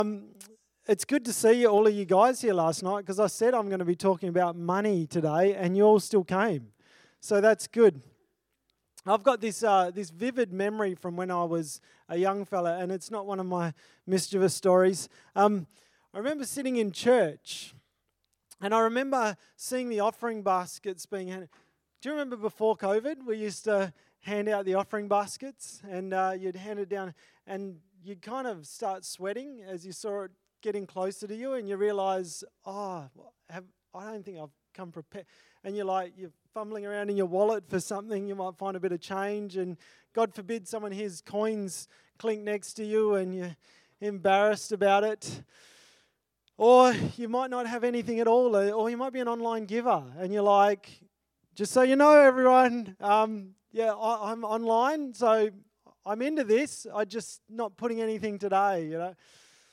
It's good to see all of you guys here last night because I said I'm going to be talking about money today and you all still came. So that's good. I've got this vivid memory from when I was a young fella, and it's not one of my mischievous stories. I remember sitting in church and I remember seeing the offering baskets being handed. Do you remember before COVID we used to hand out the offering baskets and you'd hand it down and you'd kind of start sweating as you saw it getting closer to you and you realise, I don't think I've come prepared. And you're fumbling around in your wallet for something, you might find a bit of change and God forbid someone hears coins clink next to you and you're embarrassed about it. Or you might not have anything at all, or you might be an online giver and you're like, just so you know everyone, I'm online, so I'm into this, I'm just not putting anything today, you know.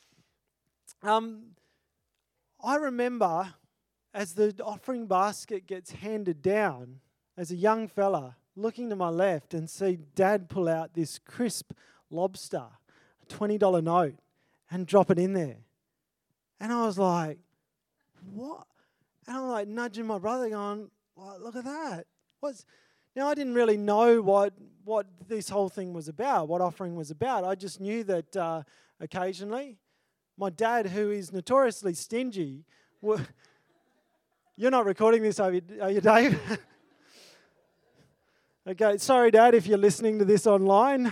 I remember as the offering basket gets handed down, as a young fella, looking to my left and see Dad pull out this crisp lobster, a $20 note, and drop it in there. And I was like, what? And I'm like nudging my brother going, look at that. Now, I didn't really know what this whole thing was about, what offering was about. I just knew that occasionally my dad, who is notoriously stingy, you're not recording this, are you, Dave? Okay, sorry, Dad, if you're listening to this online.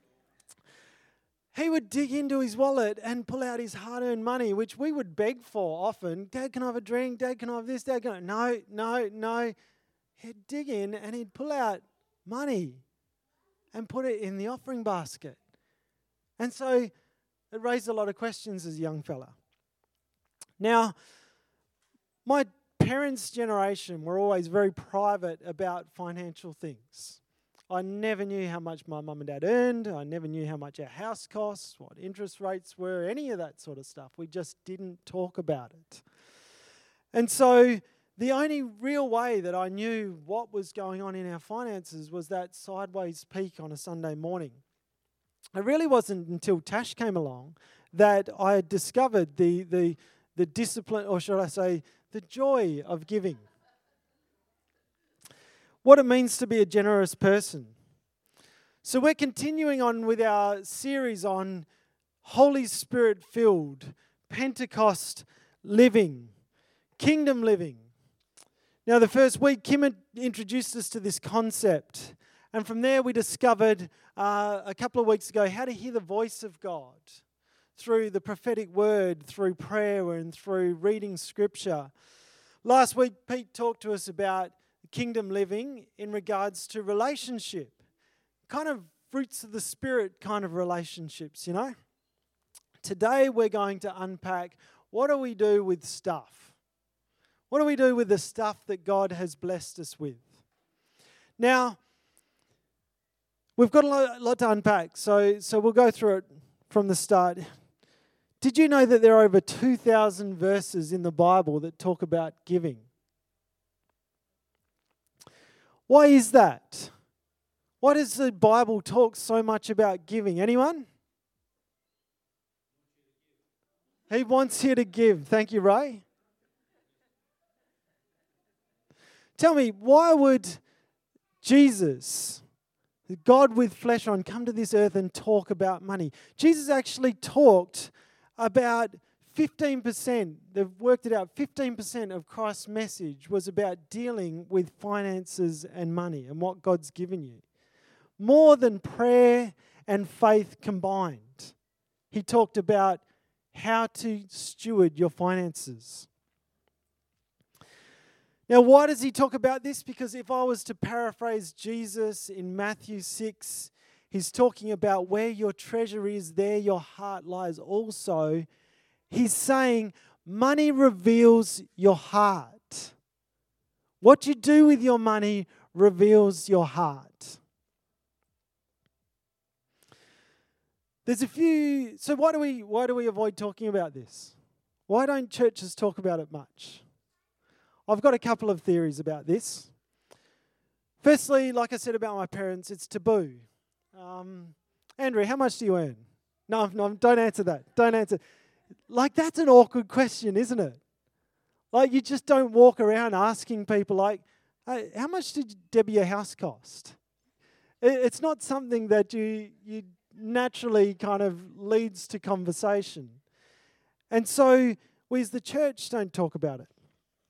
He would dig into his wallet and pull out his hard-earned money, which we would beg for often. Dad, can I have a drink? Dad, can I have this? Dad, can I... No. He'd dig in and he'd pull out money and put it in the offering basket. And so it raised a lot of questions as a young fella. Now, my parents' generation were always very private about financial things. I never knew how much my mum and dad earned. I never knew how much our house costs, what interest rates were, any of that sort of stuff. We just didn't talk about it. And so the only real way that I knew what was going on in our finances was that sideways peek on a Sunday morning. It really wasn't until Tash came along that I had discovered the discipline, or should I say, the joy of giving. What it means to be a generous person. So we're continuing on with our series on Holy Spirit-filled, Pentecost living, kingdom living. Now, the first week, Kim introduced us to this concept. And from there, we discovered a couple of weeks ago how to hear the voice of God through the prophetic word, through prayer, and through reading scripture. Last week, Pete talked to us about kingdom living in regards to relationship, kind of fruits of the Spirit kind of relationships, you know. Today, we're going to unpack what do we do with stuff? What do we do with the stuff that God has blessed us with? Now, we've got a lot to unpack, so we'll go through it from the start. Did you know that there are over 2,000 verses in the Bible that talk about giving? Why is that? Why does the Bible talk so much about giving? Anyone? He wants you to give. Thank you, Ray. Tell me, why would Jesus, God with flesh on, come to this earth and talk about money? Jesus actually talked about 15%, they've worked it out, 15% of Christ's message was about dealing with finances and money and what God's given you. More than prayer and faith combined. He talked about how to steward your finances. Now, why does he talk about this? Because if I was to paraphrase Jesus in Matthew 6, he's talking about where your treasure is, there your heart lies also. He's saying money reveals your heart. What you do with your money reveals your heart. There's a few. So why do we avoid talking about this? Why don't churches talk about it much? I've got a couple of theories about this. Firstly, like I said about my parents, it's taboo. Andrew, how much do you earn? No, don't answer that. Don't answer. Like, that's an awkward question, isn't it? Like, you just don't walk around asking people, like, hey, how much did Debbie your house cost? It's not something that you naturally kind of leads to conversation. And so we as the church don't talk about it.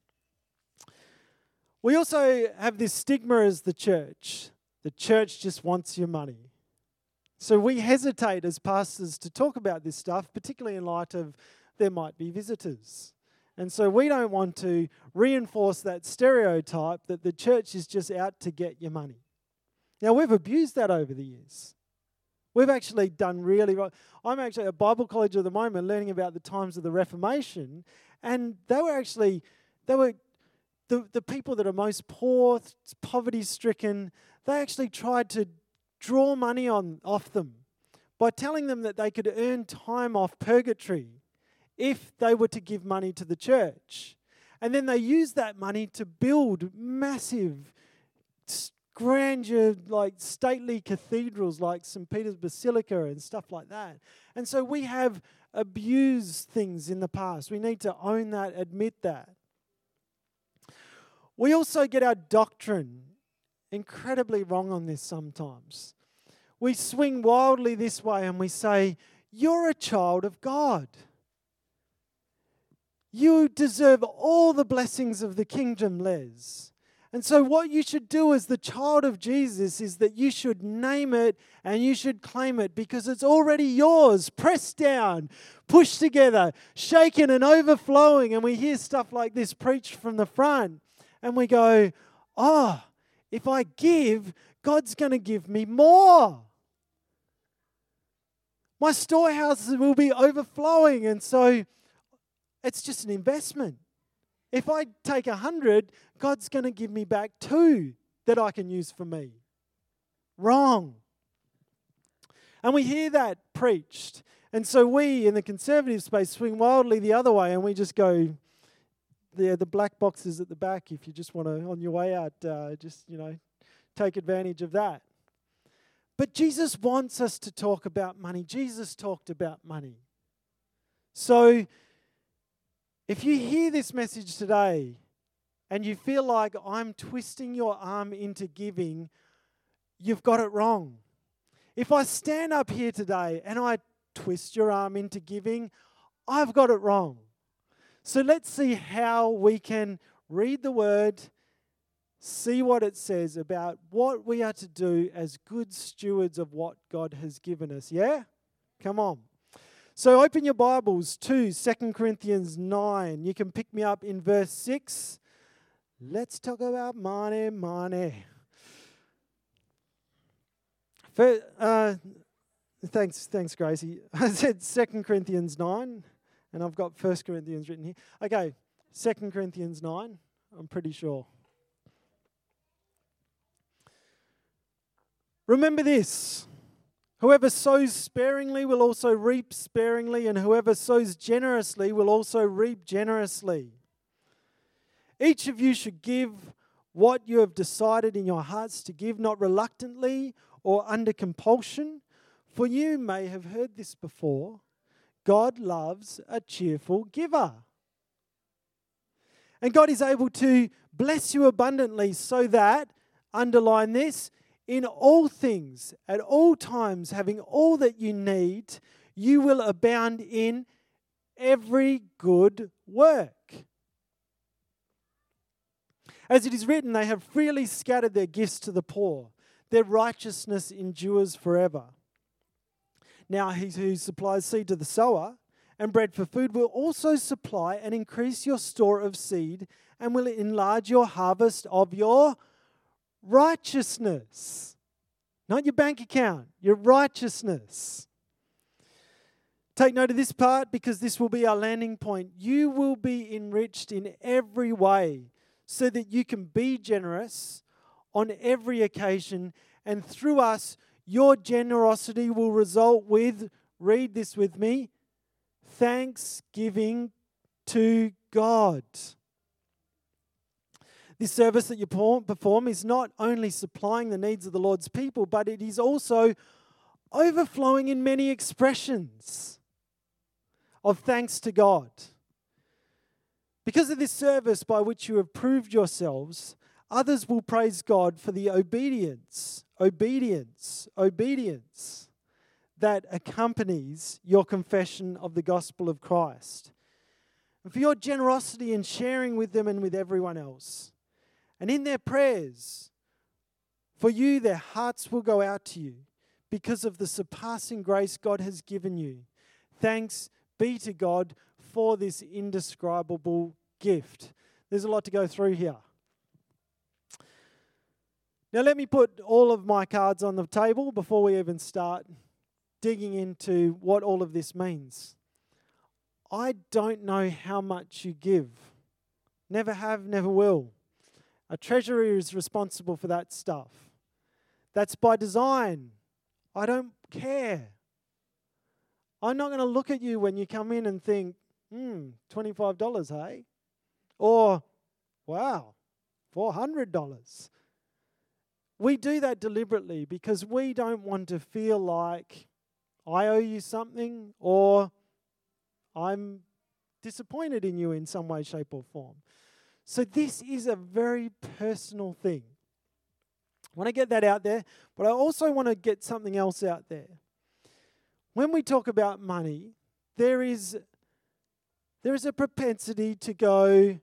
We also have this stigma as the church. The church just wants your money. So we hesitate as pastors to talk about this stuff, particularly in light of there might be visitors. And so we don't want to reinforce that stereotype that the church is just out to get your money. Now, we've abused that over the years. We've actually done really well. I'm actually at Bible college at the moment learning about the times of the Reformation, and they were the people that are most poor, poverty-stricken. They actually tried to draw money off them by telling them that they could earn time off purgatory if they were to give money to the church. And then they used that money to build massive, grandeur, like stately cathedrals like St. Peter's Basilica and stuff like that. And so we have abused things in the past. We need to own that, admit that. We also get our doctrine incredibly wrong on this sometimes. We swing wildly this way and we say, you're a child of God. You deserve all the blessings of the kingdom, Les. And so what you should do as the child of Jesus is that you should name it and you should claim it because it's already yours, pressed down, pushed together, shaken and overflowing. And we hear stuff like this preached from the front and we go, oh, if I give, God's going to give me more. My storehouses will be overflowing. And so it's just an investment. If I take 100, God's going to give me back 2 that I can use for me. Wrong. And we hear that preached. And so we, in the conservative space, swing wildly the other way and we just go, the black boxes at the back, if you just want to, on your way out, take advantage of that. But Jesus wants us to talk about money. Jesus talked about money. So if you hear this message today and you feel like I'm twisting your arm into giving, you've got it wrong. If I stand up here today and I twist your arm into giving, I've got it wrong. So let's see how we can read the word, see what it says about what we are to do as good stewards of what God has given us. Yeah? Come on. So open your Bibles to 2 Corinthians 9. You can pick me up in verse 6. Let's talk about money. Thanks, Gracie. I said 2 Corinthians 9, and I've got 1 Corinthians written here. Okay, 2 Corinthians 9, I'm pretty sure. Remember this. Whoever sows sparingly will also reap sparingly, and whoever sows generously will also reap generously. Each of you should give what you have decided in your hearts to give, not reluctantly or under compulsion, for you may have heard this before. God loves a cheerful giver. And God is able to bless you abundantly so that, underline this, in all things, at all times, having all that you need, you will abound in every good work. As it is written, they have freely scattered their gifts to the poor. Their righteousness endures forever. Now he who supplies seed to the sower and bread for food will also supply and increase your store of seed and will enlarge your harvest of your righteousness. Not your bank account, your righteousness. Take note of this part because this will be our landing point. You will be enriched in every way so that you can be generous on every occasion, and through us, your generosity will result with, read this with me, thanksgiving to God. This service that you perform is not only supplying the needs of the Lord's people, but it is also overflowing in many expressions of thanks to God. Because of this service by which you have proved yourselves, others will praise God for the obedience that accompanies your confession of the gospel of Christ, and for your generosity in sharing with them and with everyone else. And in their prayers for you, their hearts will go out to you because of the surpassing grace God has given you. Thanks be to God for this indescribable gift. There's a lot to go through here. Now let me put all of my cards on the table before we even start digging into what all of this means. I don't know how much you give. Never have, never will. A treasurer is responsible for that stuff. That's by design. I don't care. I'm not going to look at you when you come in and think, $25, hey? Or, wow, $400. We do that deliberately because we don't want to feel like I owe you something or I'm disappointed in you in some way, shape, or form. So this is a very personal thing. I want to get that out there, but I also want to get something else out there. When we talk about money, there is a propensity to go,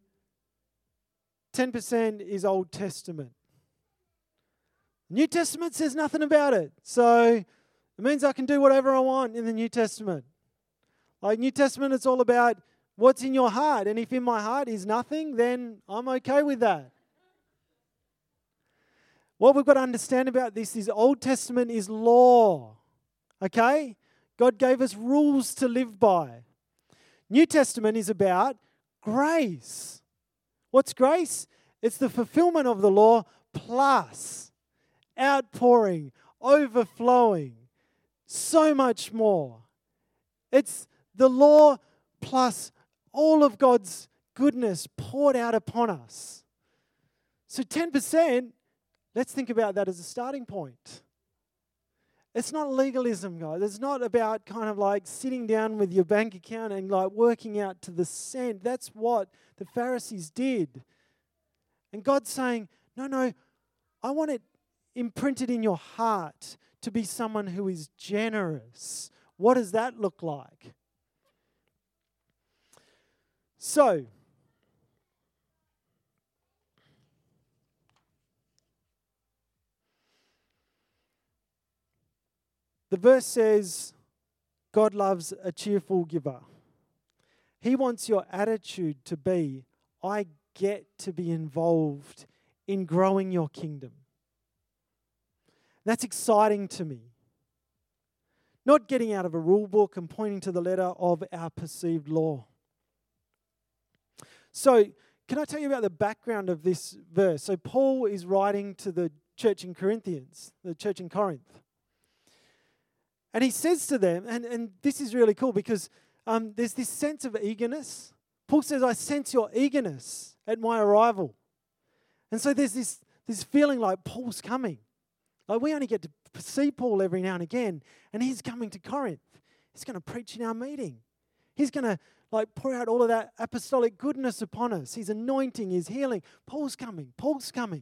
10% is Old Testament. New Testament says nothing about it. So it means I can do whatever I want in the New Testament. Like New Testament, it's all about what's in your heart. And if in my heart is nothing, then I'm okay with that. What we've got to understand about this is Old Testament is law. Okay? God gave us rules to live by. New Testament is about grace. What's grace? It's the fulfillment of the law plus outpouring, overflowing, so much more. It's the law plus all of God's goodness poured out upon us. So 10%, let's think about that as a starting point. It's not legalism, guys. It's not about kind of like sitting down with your bank account and like working out to the cent. That's what the Pharisees did. And God's saying, no, I want it imprinted in your heart to be someone who is generous. What does that look like? So, the verse says, God loves a cheerful giver. He wants your attitude to be, I get to be involved in growing your kingdom. That's exciting to me. Not getting out of a rule book and pointing to the letter of our perceived law. So, can I tell you about the background of this verse? So, Paul is writing to the church in Corinthians, the church in Corinth. And he says to them, and this is really cool because there's this sense of eagerness. Paul says, I sense your eagerness at my arrival. And so there's this feeling like Paul's coming. Like we only get to see Paul every now and again, and he's coming to Corinth. He's going to preach in our meeting. He's going to like pour out all of that apostolic goodness upon us. His anointing, his healing. Paul's coming. Paul's coming.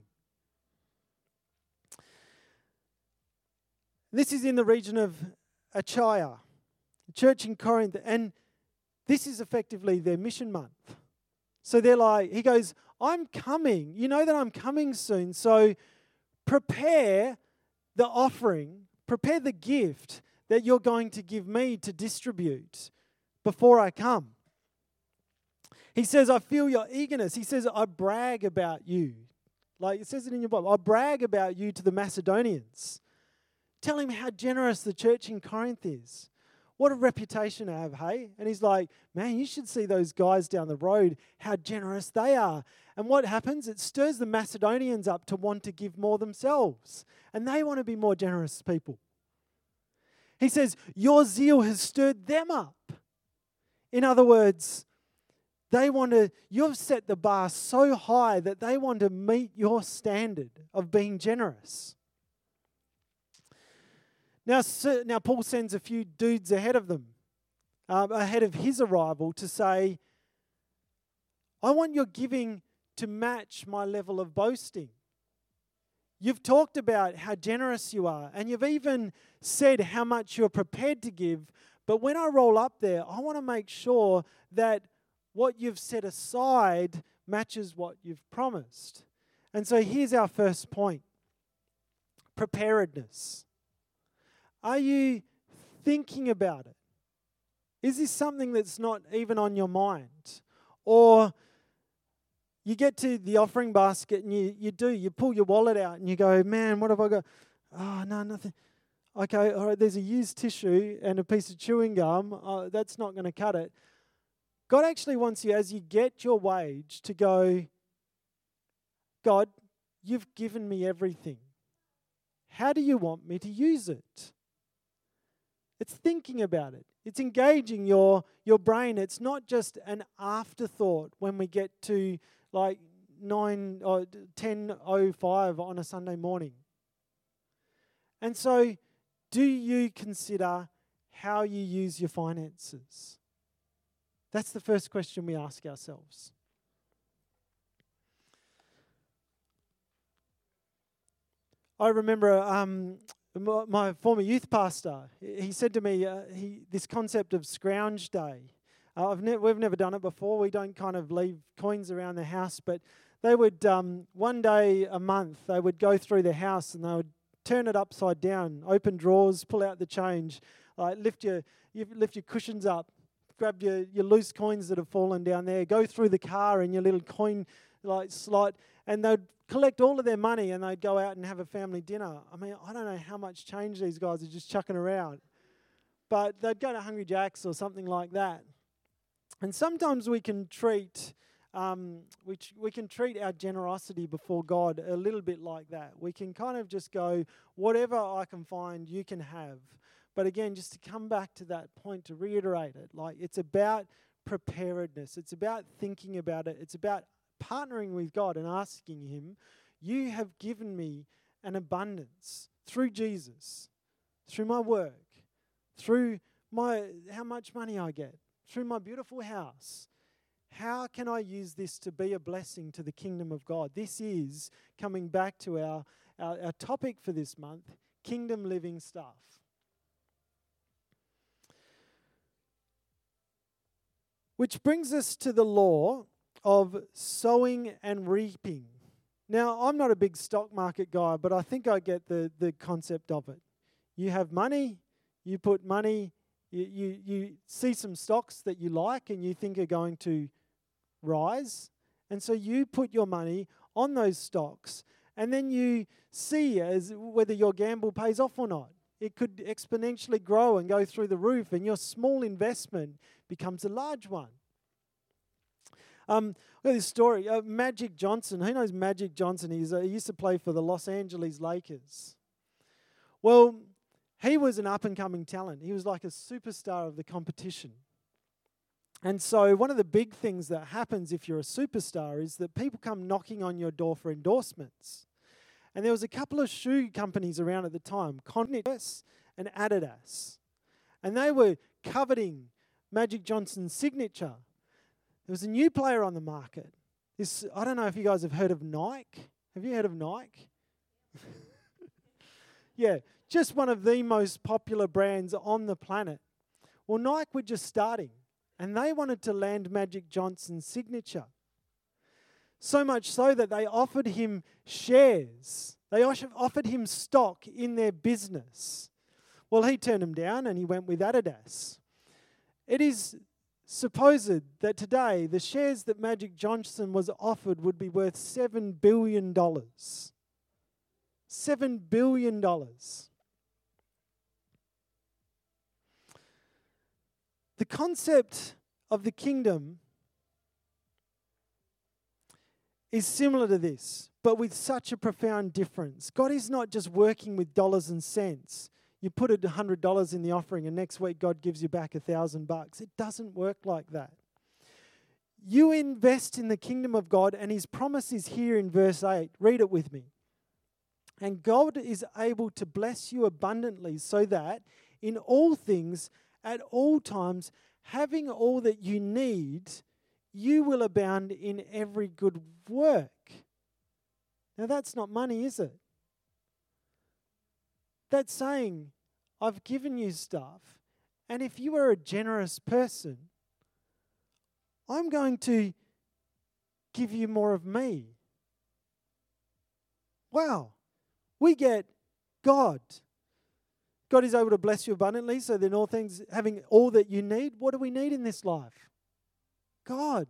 This is in the region of Achaia, a church in Corinth, and this is effectively their mission month. So they're like, he goes, I'm coming. You know that I'm coming soon, so prepare the offering, prepare the gift that you're going to give me to distribute before I come. He says, I feel your eagerness. He says, I brag about you. Like it says it in your Bible. I brag about you to the Macedonians. Tell him how generous the church in Corinth is. What a reputation I have, hey? And he's like, man, you should see those guys down the road, how generous they are. And what happens? It stirs the Macedonians up to want to give more themselves. And they want to be more generous people. He says, your zeal has stirred them up. In other words, you've set the bar so high that they want to meet your standard of being generous. Now Paul sends a few dudes ahead of them. ahead of his arrival to say, I want your giving to match my level of boasting. You've talked about how generous you are, and you've even said how much you're prepared to give. But when I roll up there, I want to make sure that what you've set aside matches what you've promised. And so here's our first point: preparedness. Are you thinking about it? Is this something that's not even on your mind? Or you get to the offering basket and you pull your wallet out and you go, man, what have I got? Oh, no, nothing. Okay, all right, there's a used tissue and a piece of chewing gum. That's not going to cut it. God actually wants you, as you get your wage, to go, God, you've given me everything. How do you want me to use it? It's thinking about it. It's engaging your brain. It's not just an afterthought when we get to like 9 or 10:05 on a Sunday morning. And so, do you consider how you use your finances? That's the first question we ask ourselves. I remember my former youth pastor, he said to me, this concept of scrounge day. We've never done it before. We don't kind of leave coins around the house, but they would, one day a month, they would go through the house and they would turn it upside down, open drawers, pull out the change, lift your cushions up, grab your loose coins that have fallen down there, go through the car in your little coin slot, and they'd collect all of their money and they'd go out and have a family dinner. I mean, I don't know how much change these guys are just chucking around, but they'd go to Hungry Jack's or something like that. And sometimes we can treat we can treat our generosity before God a little bit like that. We can kind of just go, whatever I can find, you can have. But again, just to come back to that point, to reiterate it, like it's about preparedness. It's about thinking about it. It's about partnering with God and asking Him, you have given me an abundance through Jesus, through my work, through how much money I get, through my beautiful house. How can I use this to be a blessing to the kingdom of God? This is coming back to our topic for this month, kingdom living stuff. Which brings us to the law of sowing and reaping. Now, I'm not a big stock market guy, but I think I get the concept of it. You have money, you put money, you see some stocks that you like and you think are going to rise, and so you put your money on those stocks, and then you see as whether your gamble pays off or not. It could exponentially grow and go through the roof, and your small investment becomes a large one. Look at this story. Magic Johnson. Who knows Magic Johnson? He used to play for the Los Angeles Lakers. Well, he was an up-and-coming talent. He was like a superstar of the competition. And so one of the big things that happens if you're a superstar is that people come knocking on your door for endorsements. And there was a couple of shoe companies around at the time, Converse and Adidas. And they were coveting Magic Johnson's signature. There was a new player on the market. I don't know if you guys have heard of Nike. Have you heard of Nike? Yeah, just one of the most popular brands on the planet. Well, Nike were just starting, and they wanted to land Magic Johnson's signature. So much so that they offered him shares. They offered him stock in their business. Well, he turned them down and he went with Adidas. It is supposed that today the shares that Magic Johnson was offered would be worth $7 billion. $7 billion. The concept of the kingdom is similar to this, but with such a profound difference. God is not just working with dollars and cents. You put $100 in the offering and next week God gives you back $1,000. It doesn't work like that. You invest in the kingdom of God, and His promise is here in verse 8. Read it with me. And God is able to bless you abundantly so that in all things, at all times, having all that you need, you will abound in every good work. Now that's not money, is it? That's saying, I've given you stuff, and if you are a generous person, I'm going to give you more of me. Wow. We get God. God is able to bless you abundantly, so that in all things, having all that you need. What do we need in this life? God.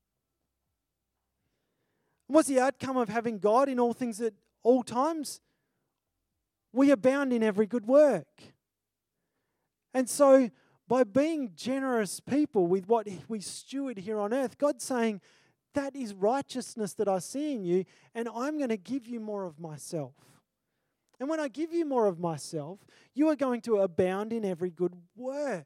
What's the outcome of having God in all things at all times? We abound in every good work. And so, by being generous people with what we steward here on earth, God's saying, that is righteousness that I see in you, and I'm going to give you more of myself. And when I give you more of myself, you are going to abound in every good work.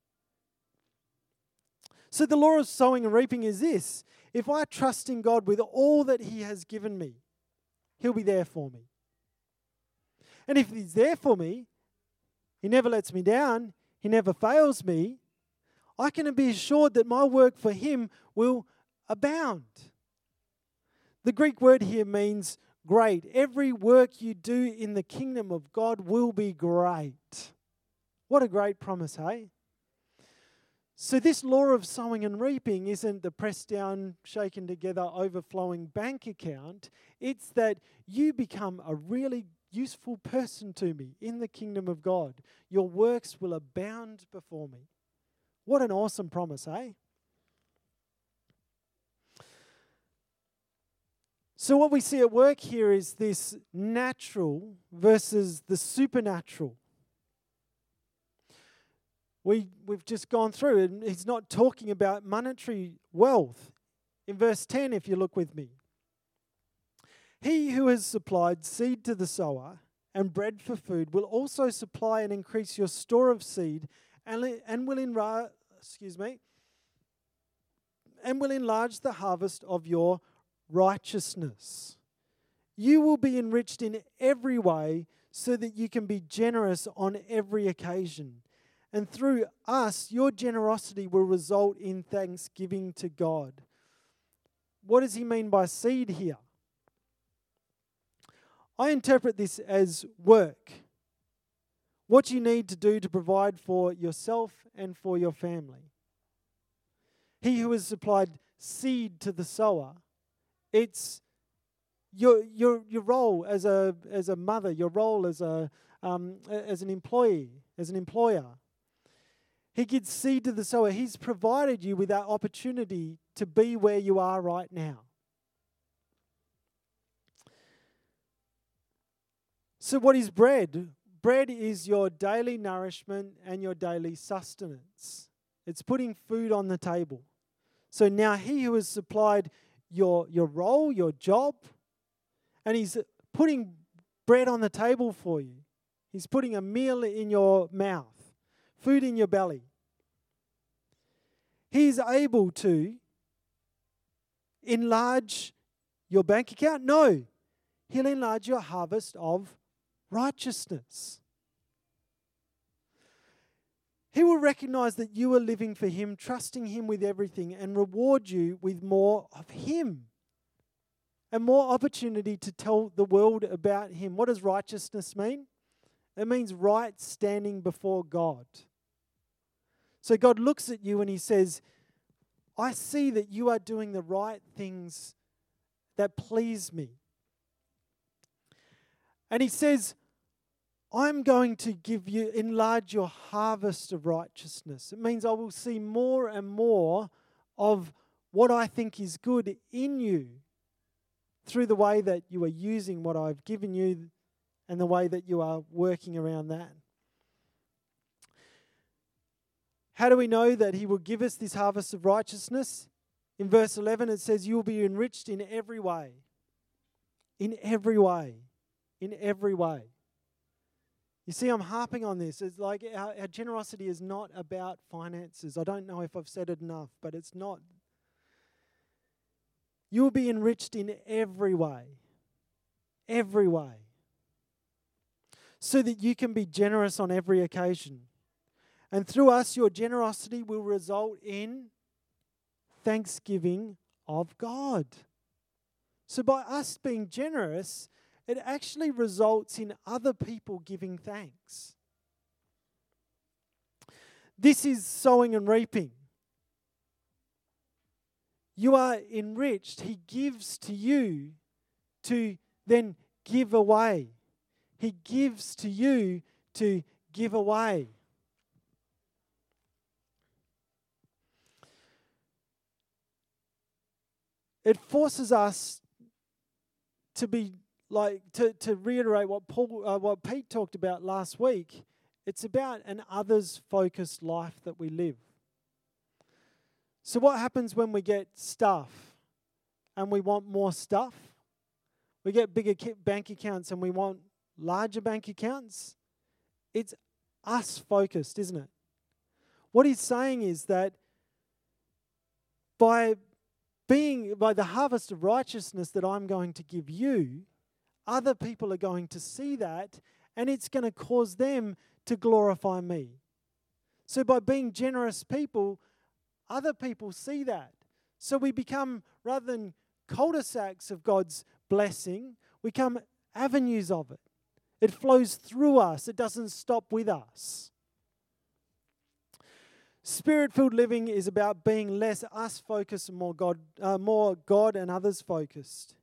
So the law of sowing and reaping is this. If I trust in God with all that He has given me, He'll be there for me. And if He's there for me, He never lets me down, He never fails me, I can be assured that my work for Him will abound. The Greek word here means great. Every work you do in the kingdom of God will be great. What a great promise, hey? So this law of sowing and reaping isn't the pressed down, shaken together, overflowing bank account. It's that you become a really useful person to me in the kingdom of God. Your works will abound before me. What an awesome promise, eh? So what we see at work here is this natural versus the supernatural. We've just gone through, and he's not talking about monetary wealth. In verse 10, if you look with me. He who has supplied seed to the sower and bread for food will also supply and increase your store of seed and will enlarge the harvest of your righteousness. You will be enriched in every way so that you can be generous on every occasion. And through us, your generosity will result in thanksgiving to God. What does he mean by seed here? I interpret this as work. What you need to do to provide for yourself and for your family. He who has supplied seed to the sower, it's your role as a mother, your role as an employee, as an employer. He gives seed to the sower. He's provided you with that opportunity to be where you are right now. So what is bread? Bread is your daily nourishment and your daily sustenance. It's putting food on the table. So now he who has supplied your role, your job, and he's putting bread on the table for you. He's putting a meal in your mouth, food in your belly. He's able to enlarge your bank account? No. He'll enlarge your harvest of righteousness. He will recognize that you are living for Him, trusting Him with everything, and reward you with more of Him and more opportunity to tell the world about Him. What does righteousness mean? It means right standing before God. So God looks at you and He says, I see that you are doing the right things that please me. And He says, I'm going to enlarge your harvest of righteousness. It means I will see more and more of what I think is good in you through the way that you are using what I've given you and the way that you are working around that. How do we know that He will give us this harvest of righteousness? In verse 11 it says, you will be enriched in every way. In every way. In every way. You see, I'm harping on this. It's like our generosity is not about finances. I don't know if I've said it enough, but it's not. You will be enriched in every way. Every way. So that you can be generous on every occasion. And through us, your generosity will result in thanksgiving of God. So by us being generous, it actually results in other people giving thanks. This is sowing and reaping. You are enriched. He gives to you to then give away. He gives to you to give away. It forces us to be like to reiterate what Pete talked about last week. It's about an others-focused life that we live. So what happens when we get stuff and we want more stuff? We get bigger bank accounts and we want larger bank accounts? It's us-focused, isn't it? What he's saying is that by the harvest of righteousness that I'm going to give you, other people are going to see that, and it's going to cause them to glorify me. So by being generous people, other people see that. So we become, rather than cul-de-sacs of God's blessing, we become avenues of it. It flows through us. It doesn't stop with us. Spirit-filled living is about being less us-focused and more God and others-focused.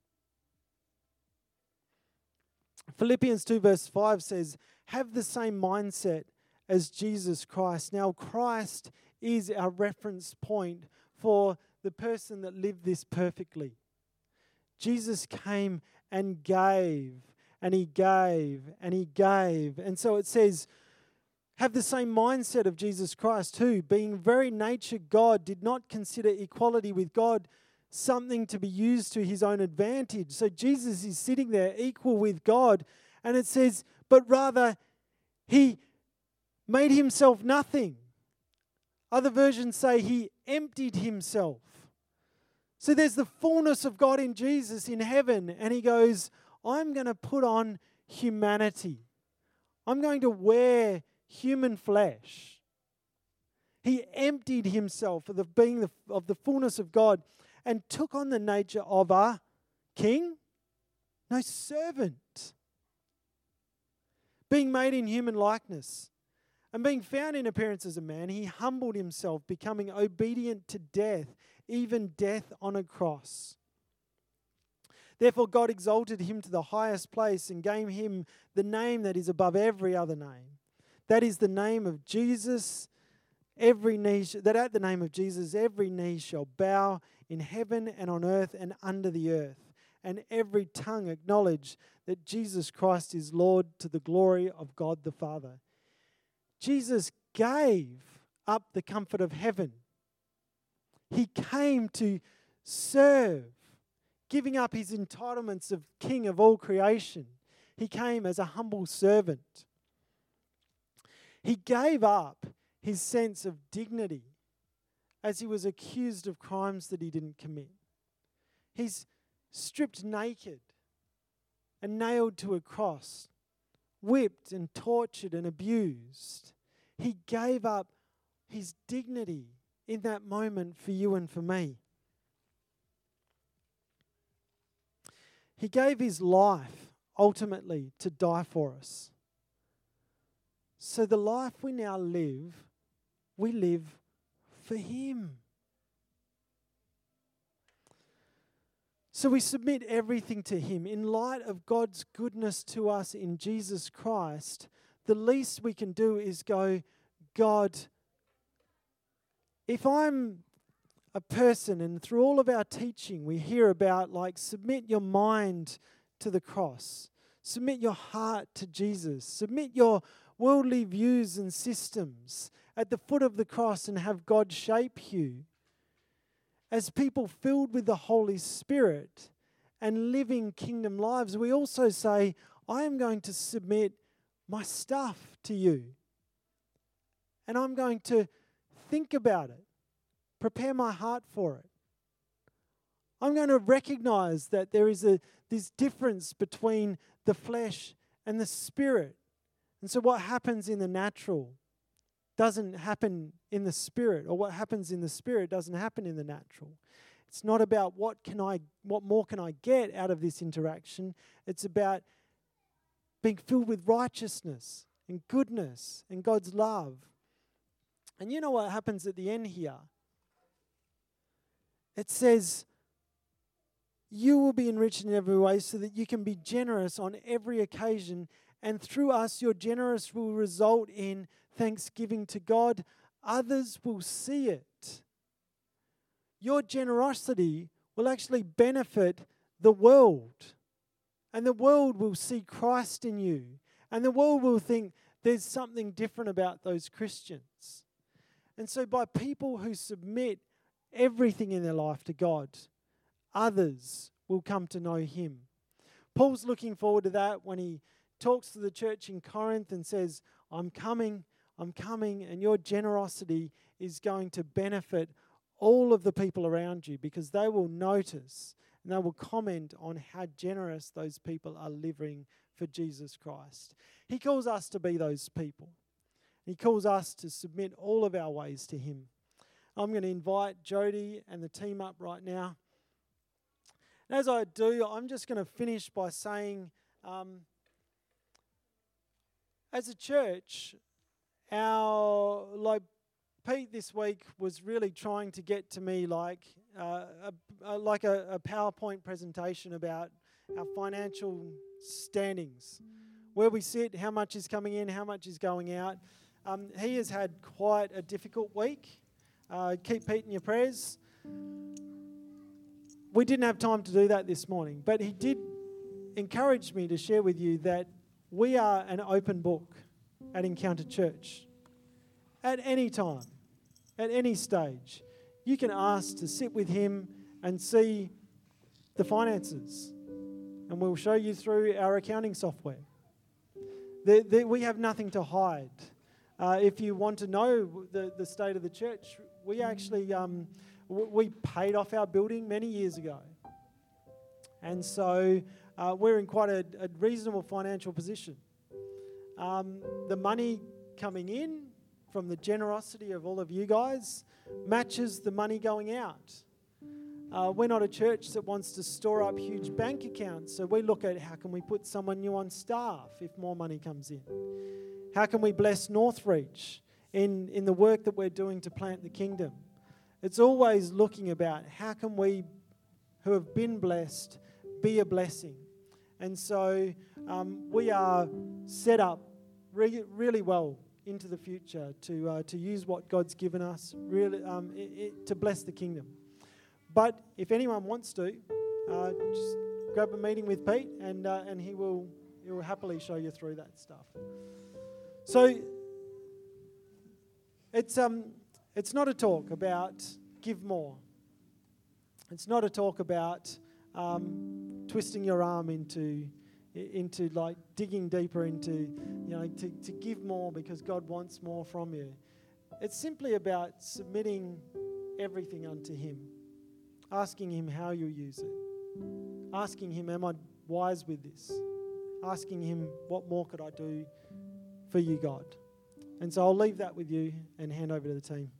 Philippians 2 verse 5 says, have the same mindset as Jesus Christ. Now, Christ is our reference point for the person that lived this perfectly. Jesus came and gave, and he gave, and he gave. And so it says, have the same mindset of Jesus Christ, who, being very nature God, did not consider equality with God something to be used to his own advantage. So Jesus is sitting there equal with God, and it says, but rather he made himself nothing. Other versions say he emptied himself. So there's the fullness of God in Jesus in heaven, and he goes, I'm going to put on humanity. I'm going to wear human flesh. He emptied himself of the fullness of God and took on the nature of a king, no, servant. Being made in human likeness and being found in appearance as a man, he humbled himself, becoming obedient to death, even death on a cross. Therefore God exalted him to the highest place and gave him the name that is above every other name. That is the name of Jesus. At the name of Jesus every knee shall bow in heaven and on earth and under the earth, and every tongue acknowledge that Jesus Christ is Lord, to the glory of God the Father. Jesus gave up the comfort of heaven. He came to serve, giving up his entitlements of King of all creation. He came as a humble servant. He gave up his sense of dignity as he was accused of crimes that he didn't commit. He's stripped naked and nailed to a cross, whipped and tortured and abused. He gave up his dignity in that moment for you and for me. He gave his life ultimately to die for us. So the life we now live, we live for him. So we submit everything to him. In light of God's goodness to us in Jesus Christ, the least we can do is go, God, if I'm a person, and through all of our teaching we hear about submit your mind to the cross, submit your heart to Jesus, submit your worldly views and systems at the foot of the cross and have God shape you. As people filled with the Holy Spirit and living kingdom lives, we also say, I am going to submit my stuff to you. And I'm going to think about it, prepare my heart for it. I'm going to recognize that there is this difference between the flesh and the spirit. And so what happens in the natural doesn't happen in the spirit, or what happens in the spirit doesn't happen in the natural. It's not about what more can I get out of this interaction. It's about being filled with righteousness and goodness and God's love. And you know what happens at the end here? It says, you will be enriched in every way so that you can be generous on every occasion, and through us your generous will result in thanksgiving to God. Others will see it. Your generosity will actually benefit the world, and the world will see Christ in you, and the world will think there's something different about those Christians. And so by people who submit everything in their life to God, others will come to know Him. Paul's looking forward to that when he talks to the church in Corinth and says, I'm coming, and your generosity is going to benefit all of the people around you, because they will notice and they will comment on how generous those people are living for Jesus Christ. He calls us to be those people. He calls us to submit all of our ways to Him. I'm going to invite Jody and the team up right now. And as I do, I'm just going to finish by saying, as a church, Pete this week was really trying to get to me like a PowerPoint presentation about our financial standings, where we sit, how much is coming in, how much is going out. He has had quite a difficult week. Keep Pete in your prayers. We didn't have time to do that this morning, but he did encourage me to share with you that we are an open book at Encounter Church. At any time, at any stage, you can ask to sit with him and see the finances, and we'll show you through our accounting software. We have nothing to hide. If you want to know the state of the church, we actually we paid off our building many years ago. And so we're in quite a reasonable financial position. The money coming in from the generosity of all of you guys matches the money going out. We're not a church that wants to store up huge bank accounts, so we look at how can we put someone new on staff if more money comes in. How can we bless Northreach in the work that we're doing to plant the kingdom? It's always looking about how can we, who have been blessed, be a blessing. And so we are set up really well into the future to use what God's given us really to bless the kingdom. But if anyone wants to, just grab a meeting with Pete, and he will happily show you through that stuff. So it's not a talk about give more. It's not a talk about twisting your arm into like digging deeper into, to give more because God wants more from you. It's simply about submitting everything unto Him, asking Him how you'll use it, asking Him, am I wise with this? Asking Him, what more could I do for you, God? And so I'll leave that with you and hand over to the team.